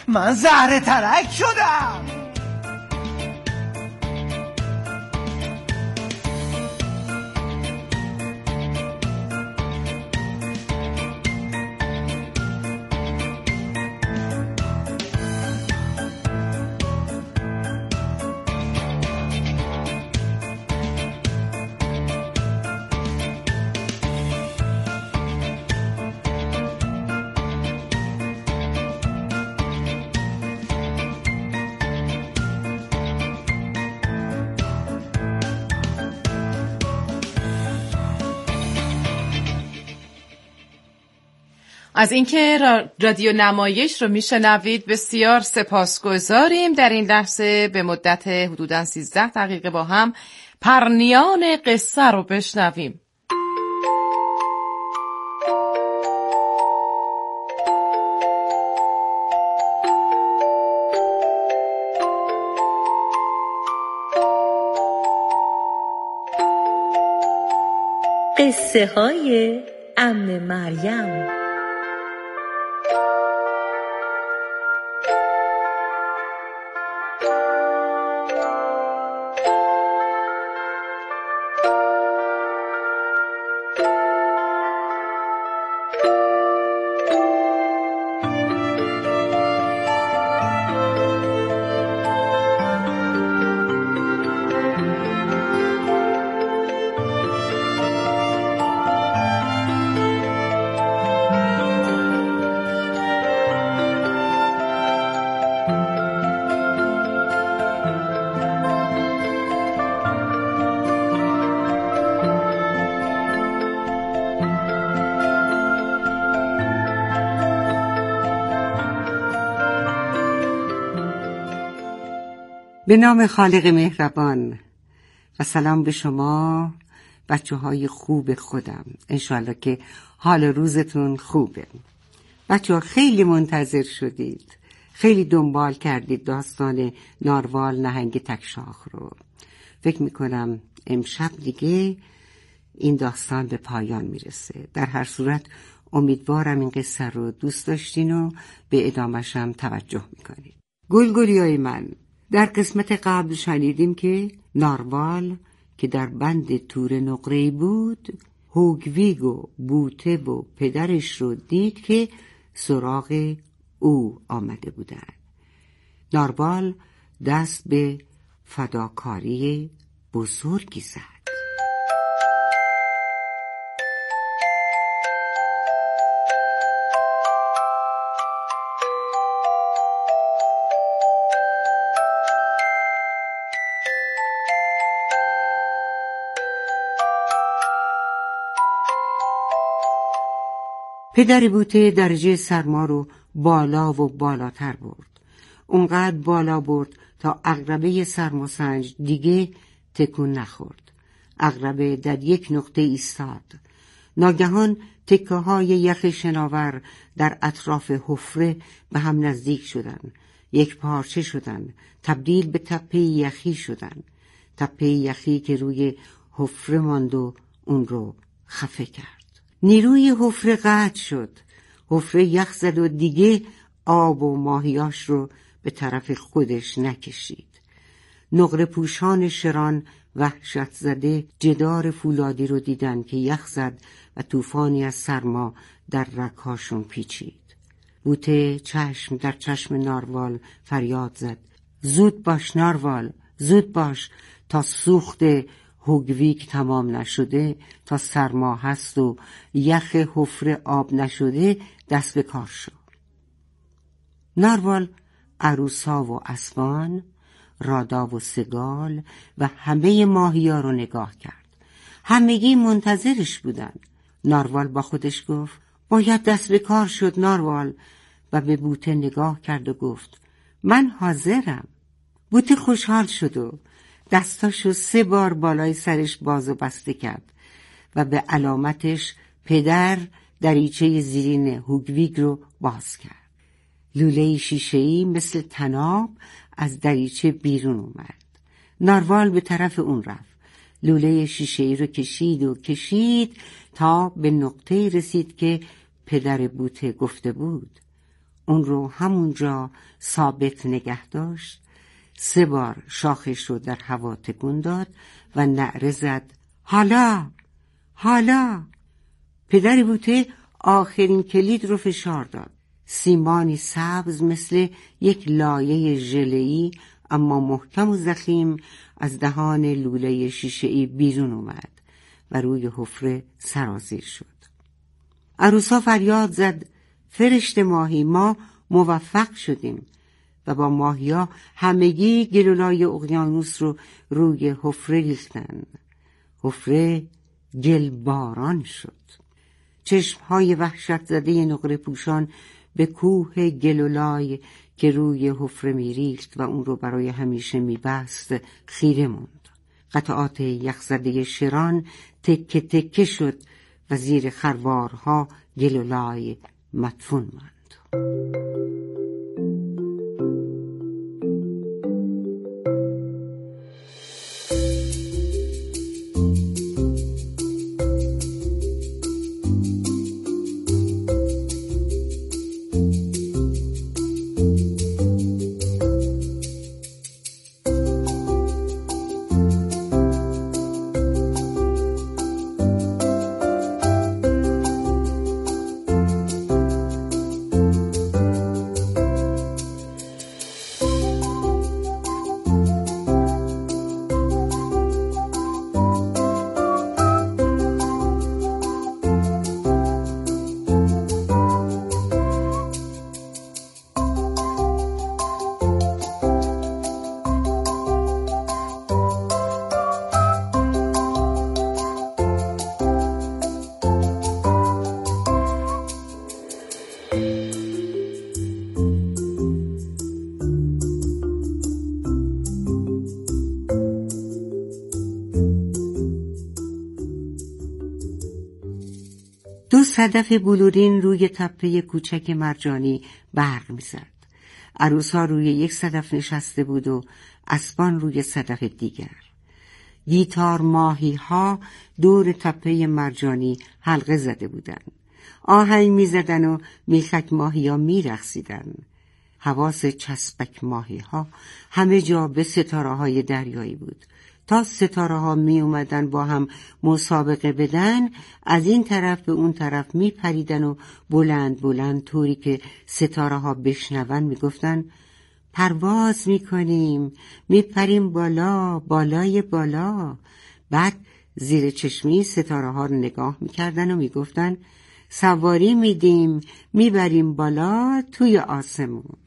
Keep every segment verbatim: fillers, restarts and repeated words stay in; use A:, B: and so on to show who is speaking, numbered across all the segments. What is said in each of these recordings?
A: من زهره ترک شدم.
B: از اینکه رادیو نمایش رو میشنوید بسیار سپاسگزاریم. در این لحظه به مدت حدوداً سیزده دقیقه با هم پرنیان قصه رو بشنویم.
C: قصه های عمه مریم.
D: به نام خالق مهربان و سلام به شما بچه های خوب خودم. انشالله که حال روزتون خوبه. بچه ها خیلی منتظر شدید، خیلی دنبال کردید داستان ناروال نهنگ تکشاخ رو. فکر میکنم امشب دیگه این داستان به پایان میرسه. در هر صورت امیدوارم این قصه رو دوست داشتین و به ادامه‌شم توجه میکنید. گلگلیای من، در قسمت قبل شنیدیم که ناروال که در بند تور نقره‌ای بود، هوگویگ و بوته و پدرش رو دید که سراغ او آمده بودند. ناروال دست به فداکاری بزرگی زد. پدر بوته درجه سرما رو بالا و بالاتر برد. اونقدر بالا برد تا عقربه سرماسنج دیگه تکون نخورد. عقربه در یک نقطه ایستاد. ناگهان تکه های یخ شناور در اطراف حفره به هم نزدیک شدن. یک پارچه شدن. تبدیل به تپه یخی شدن. تپه یخی که روی حفره ماند و اون رو خفه کرد. نیروی حفره قطع شد. حفره یخ زد و دیگه آب و ماهیاش رو به طرف خودش نکشید. نقره پوشان شران وحشت زده جدار فولادی رو دیدن که یخ زد و طوفانی از سرما در رگ‌هاشون پیچید. بوته چشم در چشم ناروال فریاد زد: زود باش ناروال، زود باش، تا سوخت هوگویگ تمام نشده، تا سرما هست و یخ حفره آب نشده، دست به کار شو. ناروال عروسا و اسبان، رادا و سگال و همه ماهیا رو نگاه کرد. همگی منتظرش بودن. ناروال با خودش گفت: باید دست به کار شد ناروال، و به بوته نگاه کرد و گفت: من حاضرم. بوته خوشحال شد و دستاشو سه بار بالای سرش باز و بسته کرد و به علامتش پدر دریچه زیرین هوگویگ رو باز کرد. لوله شیشه‌ای مثل طناب از دریچه بیرون اومد. ناروال به طرف اون رفت. لوله شیشه‌ای رو کشید و کشید تا به نقطه رسید که پدر بوته گفته بود. اون رو همونجا ثابت نگه داشت، سه بار شاخش رو در هوا تکون داد و نعره زد حالا حالا. پدر بوته آخرین کلید رو فشار داد. سیمانی سبز مثل یک لایه ژله‌ای اما محکم و ضخیم از دهان لوله شیشه‌ای بیرون اومد و روی حفره سرازیر شد. عروسا فریاد زد فرشته ماهی، ما موفق شدیم، و با ماهیا همگی گلولای اقیانوس رو روی حفره ریختن. حفره گلباران شد. چشمهای وحشت زده نقره پوشان به کوه گلولای که روی حفره میریخت و اون رو برای همیشه میبست خیره موند. قطعات یخزده شران تکه تکه شد و زیر خروارها گلولای مدفون ماند. دو صدف بلورین روی تپه کوچک مرجانی برق می‌زد. عروس‌ها روی یک صدف نشسته بود و اسبان روی صدف دیگر. گیتار ماهی‌ها دور تپه مرجانی حلقه زده بودند. آهنگ می‌زدن و میخک ماهی‌ها می‌رقصیدن. حواس چسبک ماهی‌ها همه جا به ستاره‌های دریایی بود. تا ستاره ها می اومدن با هم مسابقه بدن، از این طرف به اون طرف می پریدن و بلند بلند طوری که ستاره ها بشنون می گفتن پرواز می کنیم، می پریم بالا بالای بالا. بعد زیر چشمی ستاره ها رو نگاه می کردن و می گفتن سواری می دیم، می بریم بالا توی آسمون.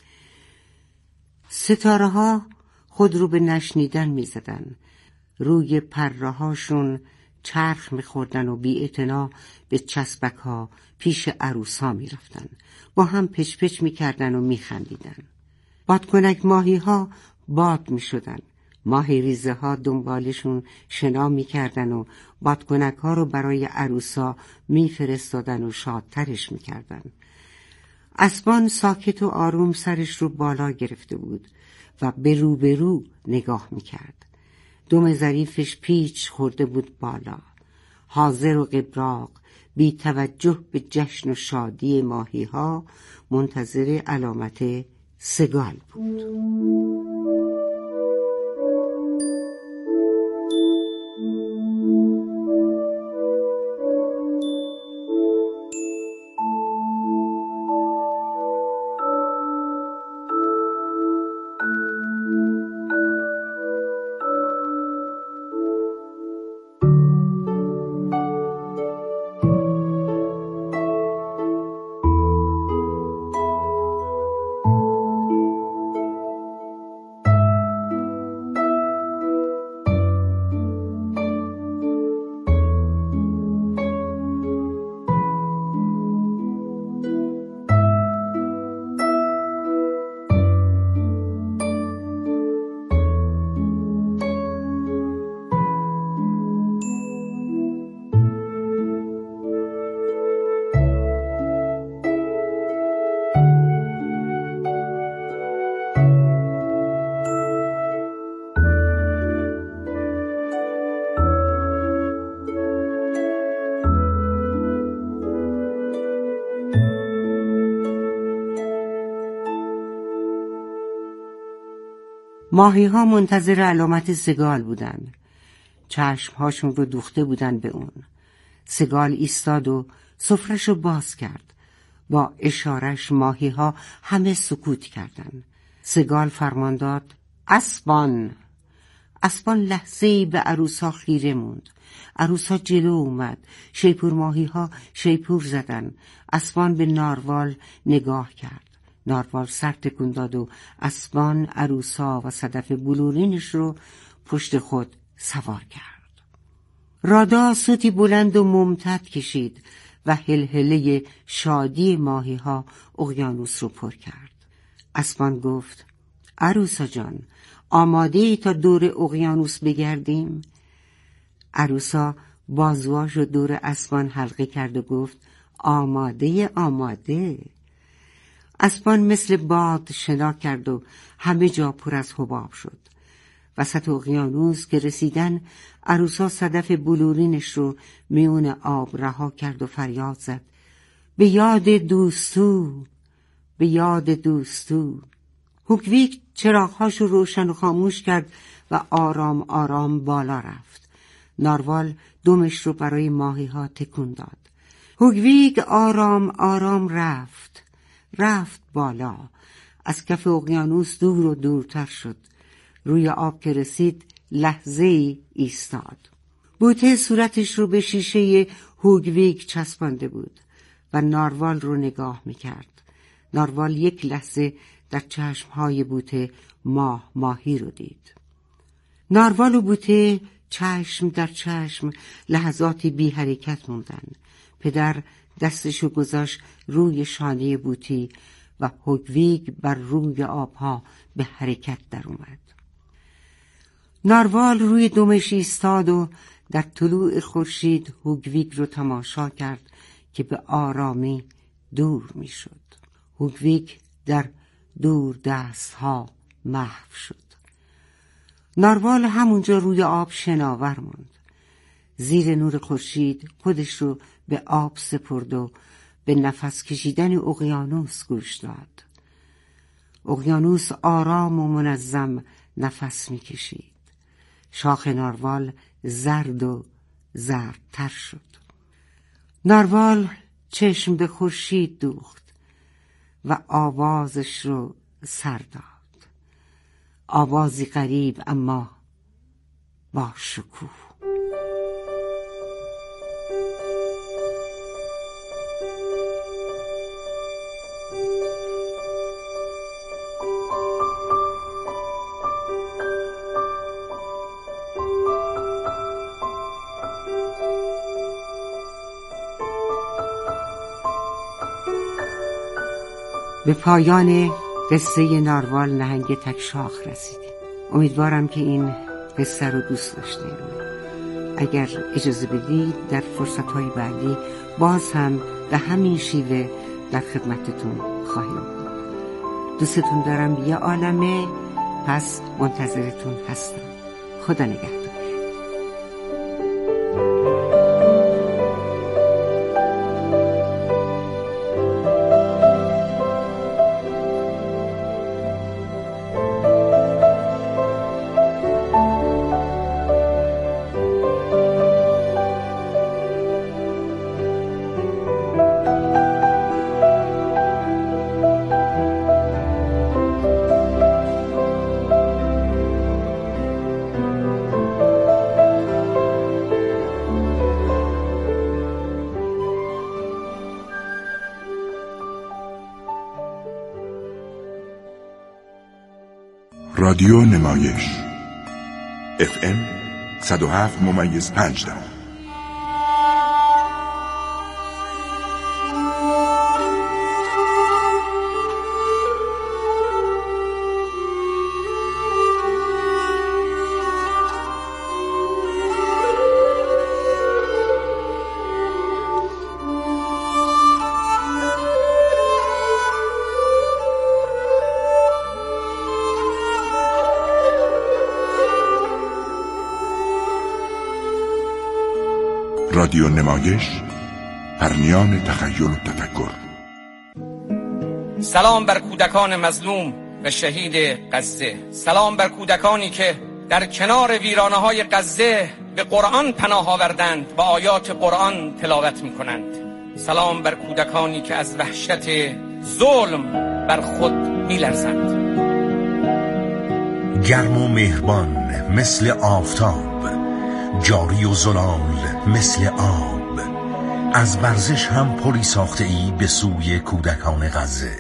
D: ستاره ها خود رو به نشنیدن می زدن. روی پره هاشون چرخ می خوردن و بی اعتنا به چسبک ها پیش عروس ها می رفتن. با هم پچ پچ می کردن و می خندیدن. بادکنک ماهی ها باد می شدن. ماهی ریزه ها دنبالشون شنا می کردن و بادکنک ها رو برای عروس ها می فرستادن و شادترش می کردن. اسبان ساکت و آروم سرش رو بالا گرفته بود و به رو به رو نگاه میکرد. دم ظریفش پیچ خورده بود بالا. حاضر و قبراق بی توجه به جشن و شادی ماهی ها منتظر علامت سگال بود. ماهی ها منتظر علامت سگال بودن. چشم هاشون رو دوخته بودن به اون. سگال ایستاد و سفرش رو باز کرد. با اشارش ماهی ها همه سکوت کردن. سگال فرمان داد: اسبان. اسبان لحظه‌ای به عروسا خیره موند. عروسا جلو اومد. شیپور ماهی ها شیپور زدن. اسبان به ناروال نگاه کرد. ناروال سر تکون داد و اسبان عروسا و صدف بلورینش رو پشت خود سوار کرد. رادا صوتی بلند و ممتد کشید و هلهله شادی ماهی ها اقیانوس رو پر کرد. اسبان گفت: عروسا جان، آماده ای تا دور اقیانوس بگردیم؟ عروسا بازواش رو دور اسبان حلقه کرد و گفت: آماده آماده. اسبان مثل باد شنا کرد و همه جا پر از حباب شد. وسط اقیانوس که رسیدن، عروسا صدف بلورینش رو میون آب رها کرد و فریاد زد: به یاد دوستو، به یاد دوستو. هوگویک چراغ‌هاش رو روشن و خاموش کرد و آرام آرام بالا رفت. ناروال دمش رو برای ماهی ها تکون داد. هوگویک آرام آرام رفت. رفت بالا. از کف اقیانوس دور و دورتر شد. روی آب که رسید لحظه‌ای ایستاد. بوته صورتش رو به شیشه هوگویک چسبانده بود و ناروال رو نگاه میکرد. ناروال یک لحظه در چشمهای بوته ماه ماهی رو دید. ناروال و بوته چشم در چشم لحظاتی بی حرکت موندن. پدر دستشو گذاشت روی شانه بوتی و هوگویک بر روی آبها به حرکت در اومد. ناروال روی دمش ایستاد و در طلوع خورشید هوگویک رو تماشا کرد که به آرامی دور می شد. هوگویک در دور دست ها محو شد. ناروال همونجا روی آب شناور موند. زیر نور خورشید خودش رو به آب سپرد و به نفس کشیدن اقیانوس گوش داد. اقیانوس آرام و منظم نفس می کشید. شاخ ناروال زرد و زردتر شد. ناروال چشم به خورشید دوخت و آوازش رو سر داد. آوازی غریب اما با شکوه. به پایان قصه ناروال نهنگ تکشاخ رسیدیم. امیدوارم که این قصه رو دوست داشتید. اگر اجازه بدید در فرصت‌های بعدی باز هم به همین شیوه در خدمتتون خواهیم بود. دوستتون دارم یه عالمه، پس منتظرتون هستم. خدا نگهدار.
E: رادیو نمایش اف ام صد و هفت ممیز پنج دهم. رادیو نمایش، پرنیان تخیل و تفکر.
F: سلام بر کودکان مظلوم و شهید غزه. سلام بر کودکانی که در کنار ویرانه‌های غزه به قرآن پناه آوردند و آیات قرآن تلاوت می‌کنند. سلام بر کودکانی که از وحشت ظلم بر خود می‌لرزند.
G: گرم و مهربان مثل آفتاب، جاری و زلال مثل آب، از ورزش هم پلی ساخته ای به سوی کودکان غزه.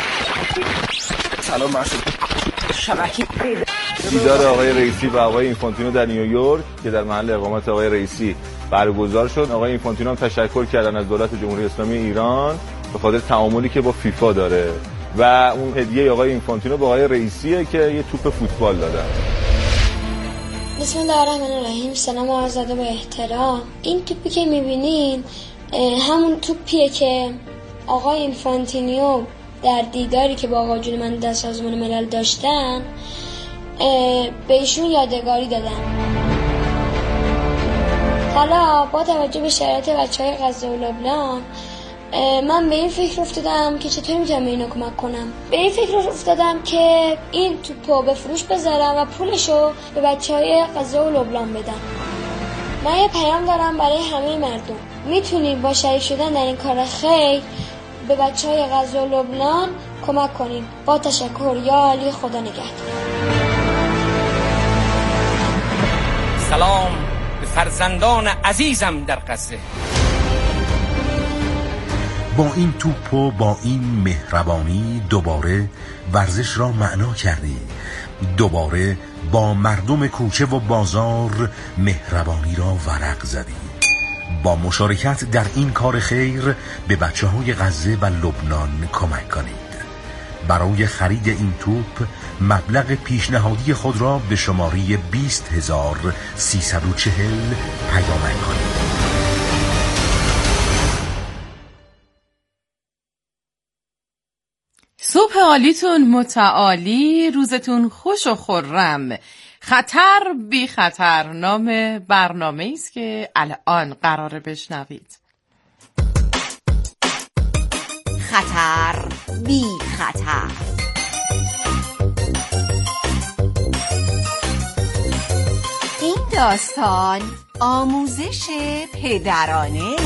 H: سلام مرشد. شبکه دیدار آقای رئیسی و آقای اینفانتینو در نیویورک که در محل اقامت آقای رئیسی برگزار شد. آقای اینفانتینو هم تشکر کردن از دولت جمهوری اسلامی ایران به خاطر تعاملی که با فیفا داره و اون هدیه آقای اینفانتینو به آقای رئیسیه که یه توپ فوتبال دادن.
I: بسم الله الرحمن الرحیم. سلام آزاده با احترام. این توپی که میبینین همون توپیه که آقای اینفانتینیو در دیداری که با آقا جون من در سازمان ملل داشتن به ایشون یادگاری دادن. حالا با توجه به شرایط بچهای غزه و لبنان من به این فکر افتادم که چطور میتونم به اینا کمک کنم. به این فکر افتادم که این توپو به فروش بذارم و پولشو به بچهای غزه و لبنان بدم. من یه پیام دارم برای همه مردم. میتونیم با شریک شدن در این کار خیر به بچهای غزه و لبنان کمک کنیم. با تشکر. یا علی، خدا نگهدار.
F: سلام به فرزندان عزیزم در غزه.
G: با این توپ و با این مهربانی دوباره ورزش را معنا کردی. دوباره با مردم کوچه و بازار مهربانی را ورق زدی. با مشارکت در این کار خیر به بچه های غزه و لبنان کمک کنید. برای خرید این توپ مبلغ پیشنهادی خود را به شماره بیست هزار و سیصد و چهل پیامک کنید.
B: صبح عالیتون متعالی، روزتون خوش و خرم. خطر بی خطر نام برنامه است که الان قراره بشنوید.
J: خطر بی خطر. این داستان آموزش پدرانه.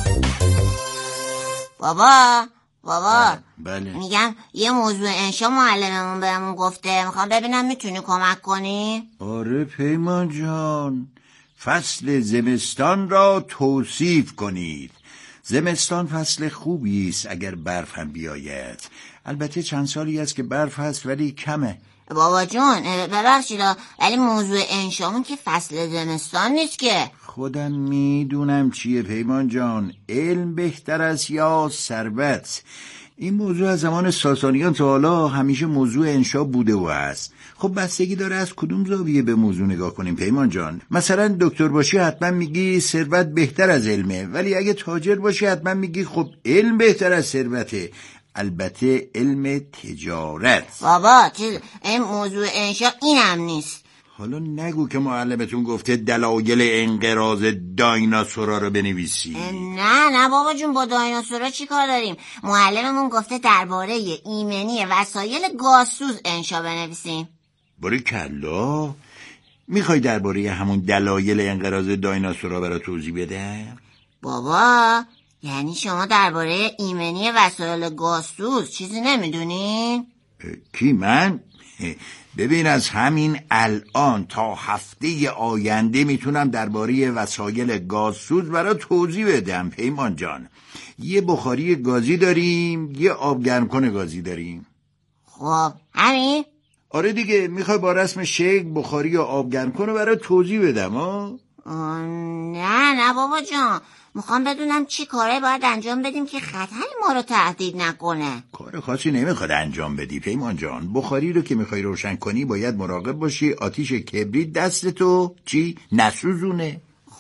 K: بابا بابا
A: بله.
K: میگم یه موضوع انشا معلممون بهمون گفته، میخوام ببینم میتونی کمک کنی؟
A: آره پیمان جان، فصل زمستان را توصیف کنید. زمستان فصل خوبی است اگر برف هم بیاید. البته چند سالی است که برف هست ولی کمه.
K: بابا جون ببخشید ولی موضوع انشامون که فصل زمستان نیست که.
A: خودم میدونم چیه پیمان جان، علم بهتر است یا ثروت. این موضوع از زمان ساسانیان تا حالا همیشه موضوع انشا بوده و است. خب بستگی داره از کدوم زاویه به موضوع نگاه کنیم پیمان جان. مثلا دکتر باشی حتما میگی ثروت بهتر از علمه، ولی اگه تاجر باشی حتما میگی خب علم بهتر از ثروته. البته علم تجارت.
K: بابا چیز این موضوع انشا اینم نیست.
A: حالا نگو که معلمتون گفته دلایل انقراض دایناسورا رو بنویسی.
K: نه نه بابا جون، با دایناسورا چی کار داریم؟ معلممون گفته درباره ایمنی وسایل گازسوز انشا بنویسیم.
A: باری کلا میخوای درباره همون دلایل انقراض دایناسورا برای توضیح بده؟
K: بابا یعنی شما درباره ایمنی وسایل گازسوز چیزی نمیدونین؟
A: کی من؟ ببین از همین الان تا هفته آینده میتونم درباره وسایل گازسوز برای توضیح بدم پیمان جان. یه بخاری گازی داریم، یه آبگرمکن گازی داریم.
K: خب همین؟
A: آره دیگه، میخوای با رسم شیک بخاری یا آبگرمکن رو برای توضیح بدم ها؟
K: نه نه بابا جان، میخوام بدونم چی کاره باید انجام بدیم که خطری ما رو تهدید نکنه.
A: کار خاصی نمیخواد انجام بدی پیمان جان. بخاری رو که میخوای روشن کنی باید مراقب باشی آتیش کبریت دستتو چی نسوزونه.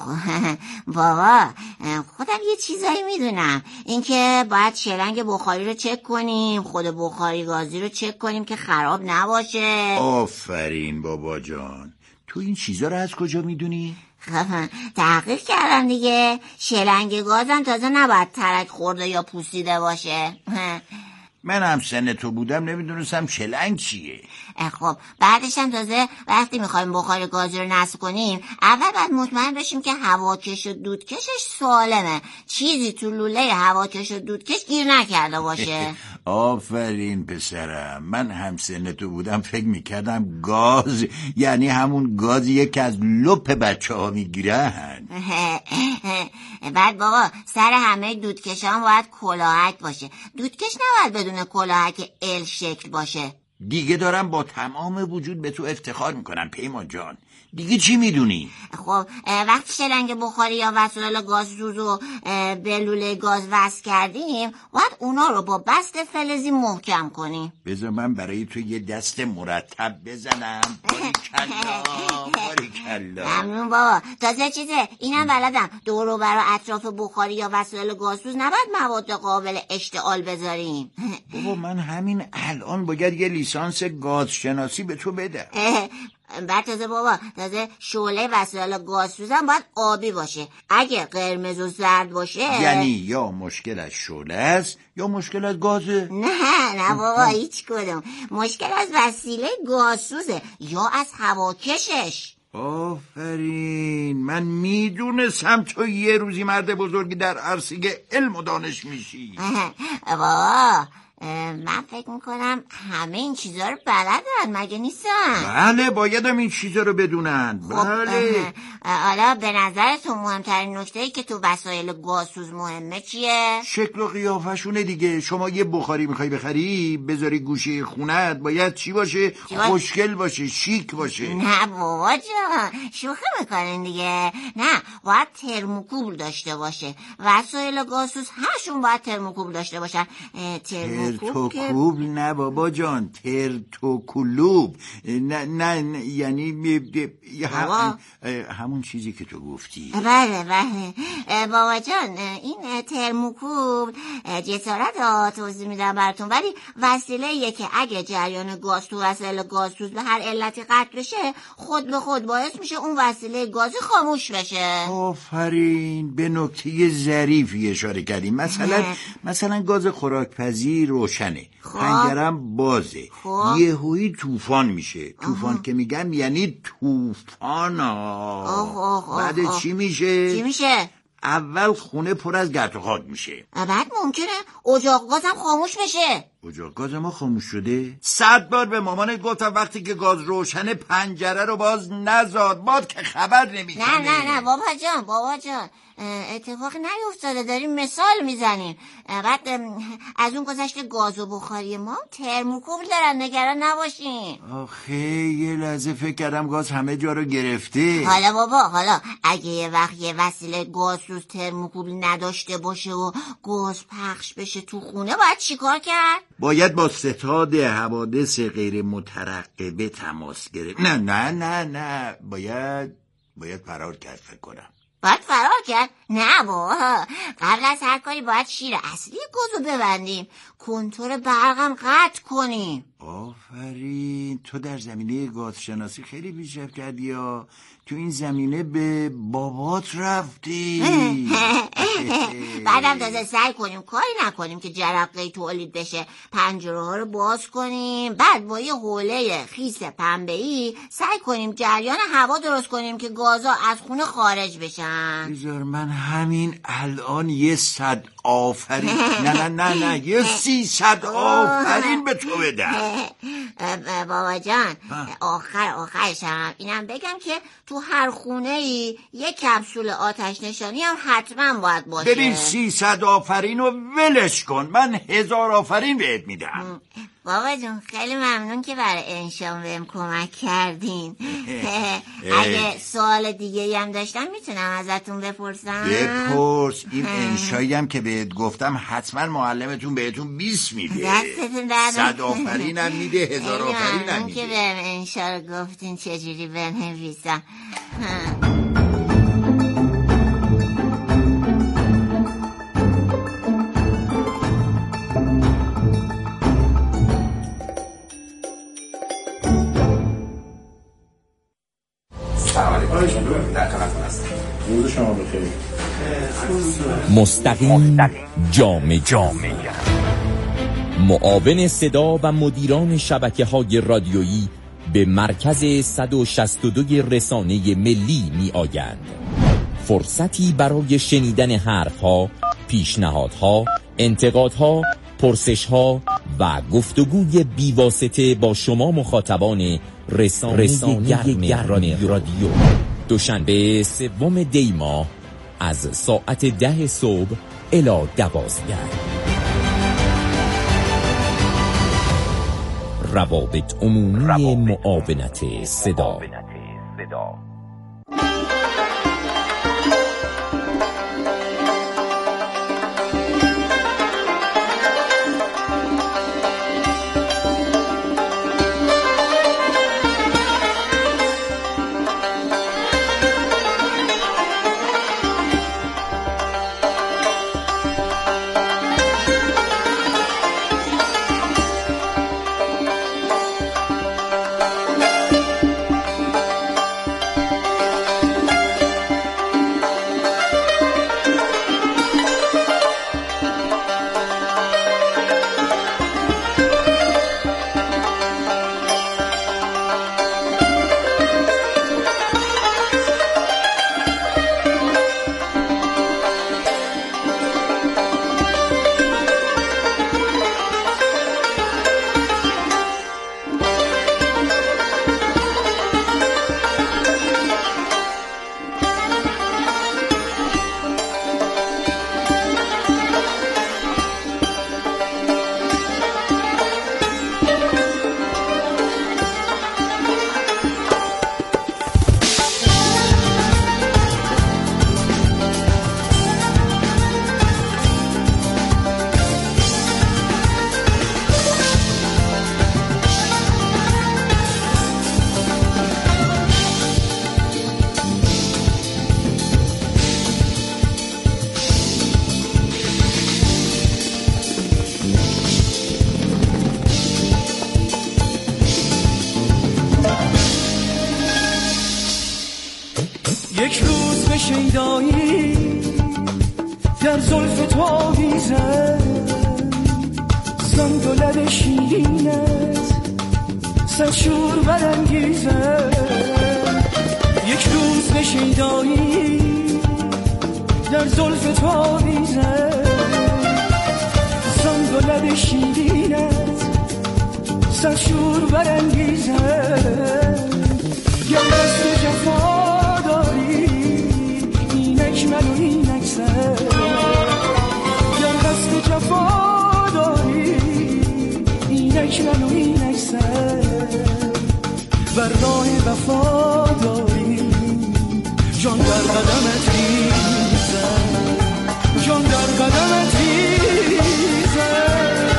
K: بابا خودم یه چیزایی میدونم، اینکه باید شلنگ بخاری رو چک کنیم، خود بخاری گازی رو چک کنیم که خراب نباشه.
A: آفرین بابا جان، تو این چیزا رو از کجا میدونی؟
K: تحقیق کردم دیگه. شلنگ گازم تازه نباید ترک خورده یا پوسیده باشه.
A: من هم سن تو بودم نمیدونستم چلنگ چیه.
K: خب بعدش هم تازه وقتی میخوایم بخار گازی رو نصب کنیم اول باید مطمئن بشیم که هواکش و دودکشش سالمه، چیزی تو لوله هواکش و دودکش گیر نکرده باشه.
A: آفرین پسرم، من هم سن تو بودم فکر میکردم گاز یعنی همون گازیه که از لپ بچه ها میگیرن.
K: بعد بابا سر همه دودکش هم باید کلاهک باشه، دودکش نباید بدون کلاهک ال شکل باشه.
A: دیگه دارم با تمام وجود به تو افتخار میکنم پیمان جان. دیگه چی میدونی؟
K: خب وقتی شلنگ بخاری یا وسایل گازسوز رو به لوله گاز وصل کردیم باید اونا رو با بست فلزی محکم کنیم.
A: بذار من برای تو یه دست مرتب بزنم. باریکلا باریکلا.
K: ممنون بابا. تازه چیزه اینم بلدم دور و بر اطراف بخاری یا وسایل گازسوز نباید مواد قابل اشتعال بذاریم.
A: بابا من همین الان باید یه لیسانس گازشناسی به تو بدم.
K: بعد تازه بابا تازه شعله وسایل گازسوزم باید آبی باشه، اگه قرمز و زرد باشه
A: یعنی یا مشکل از شعله است یا مشکل از گازه.
K: نه نه بابا هیچ کدوم، مشکل از وسیله گازسوزه یا از هواکشش.
A: آفرین، من میدونستم تو یه روزی مرد بزرگی در عرصه علم و دانش میشی.
K: بابا من فکر میکنم همه این چیزا رو بلدن، مگه نیستن؟
A: بله بایدم این چیزا رو بدونن. بله.
K: حالا به نظرتون مهمترین نکته‌ای که تو وسایل گازسوز مهمه چیه؟
A: شکل و قیافشونه دیگه. شما یه بخاری میخوای بخری بذاری گوشه خونت باید چی باشه؟ خوشگل باشه، شیک باشه.
K: نه بابا جان شوخی میکنین دیگه. نه باید ترموکوبل داشته باشه، وسایل گازسوز همشون باید ترموکوبل داشته باشن. ترموکوبل
A: ترتوکوبل نه بابا جان، ترتوکولوب. نه نه یعنی هم همون چیزی که تو گفتی.
K: بله بله بابا جان، این ترموکوبل جسارت ها توضیح میدم براتون، ولی وسیله یه که اگه جریان گاز تو وسایل گازسوز به هر علتی قطع بشه خود به خود باعث میشه اون وسیله گازی خاموش بشه.
A: آفرین، به نکته ظریفی اشاره کردیم. مثلا مثلا گاز خوراکپذیر روشنه، پنجرم بازه، یهویی طوفان میشه. طوفان که میگم یعنی طوفان ها. بعد چی میشه؟
K: چی میشه؟
A: اول خونه پر از گرد و خاک میشه،
K: بعد ممکنه اجاق گازم خاموش بشه.
A: اجاق گاز ما خاموش شده؟ صد بار به مامانت گفتم وقتی که گاز روشنه پنجره رو باز نذار، باد که خبر نمیکنه.
K: نه نه نه بابا جان بابا جان اتفاقی نیفتاده، داریم مثال میزنیم. بعد از اون گذشته گاز و بخاری ما ترموکوبل دارن، نگران نباشین.
A: آخه یه لحظه فکر کردم گاز همه جا رو گرفته.
K: حالا بابا حالا اگه یه وقت یه وسیله گازسوز ترموکوبل نداشته باشه و گاز پخش بشه تو خونه باید چیکار کرد؟
A: باید با ستاد حوادث غیر مترقبه تماس گرفت. نه نه نه نه باید باید فرار کرد فکر کنم.
K: باید فرار کرد؟ نه بابا، قبل از هر کاری باید شیر اصلی گازو ببندیم، کنتور برقم قطع کنیم.
A: آفرین، تو در زمینه گازشناسی خیلی پیشرفت کردی یا تو این زمینه به بابات رفتی.
K: بعدم تازه سعی کنیم کاری نکنیم که جرقه تولید بشه، پنجره ها رو باز کنیم، بعد با یه حوله خیس پنبه‌ای سعی کنیم جریان هوا درست کنیم که گازا از خونه خارج بشن.
A: بذار من همین الان یه صد آفرین نه نه نه نه یه سی صد آفرین به تو بدم.
K: بابا جان آخر آخرش هم اینم بگم که تو هر خونه ای یک کپسول آتش نشانی هم حتما باید باشه.
A: ببین سی صد آفرین رو ولش کن، من هزار آفرین بهت میدم.
K: بابا جون خیلی ممنون که برای انشام بهم کمک کردین. اگه سوال دیگه هم داشتم میتونم ازتون بپرسم؟
A: بپرس. این انشایی هم که بهت گفتم حتما معلمتون بهتون بیست میده.
K: دستتون درد
A: صد آفرین هم میده، هزار آفرین هم میده.
K: که بهم انشا رو گفتین چجوری بنویسم.
L: مستقیم جام جام معاون صدا و مدیران شبکه‌های رادیویی به مرکز صد و شصت و دو رسانه ملی می آیند. فرصتی برای شنیدن حرفها، پیشنهادها، انتقادها، پرسشها و گفتگوی بیواسطه با شما مخاطبان رسانه, رسانه گرم, گرم رادیو. رادیو دوشنبه سوم دی ماه از ساعت ده صبح الی دوازده. روابط عمومی روابط معاونت صدا. صدا.
M: یک روز به شیدایی در زلف تو آویزه زند و لب شیرینت صد شور برانگیزه. یک روز به شیدایی در زلف تو آویزه زند و لب شیرینت صد شور برانگیزه. گر دست جفا منو اینک سر گر قصد جفا داری اینک منو اینک سر بر راه وفا داری جان در قدمت ریزم جان در قدمت ریزم.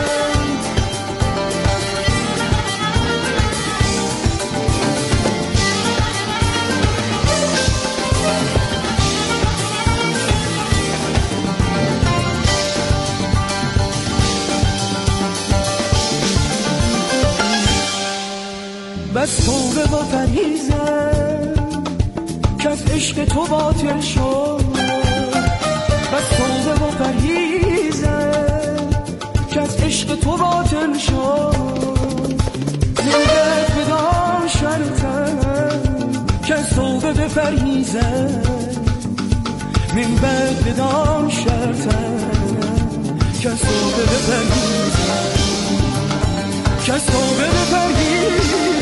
M: بس توبه با پریزم که از عشق تو باطل شد. بس توبه با پریزم که از عشق تو باطل شد. نگت بدان شرطم که از توبه بپریزم. من بعد بدان شرطم که از توبه بپریزم که از توبه بپریزم.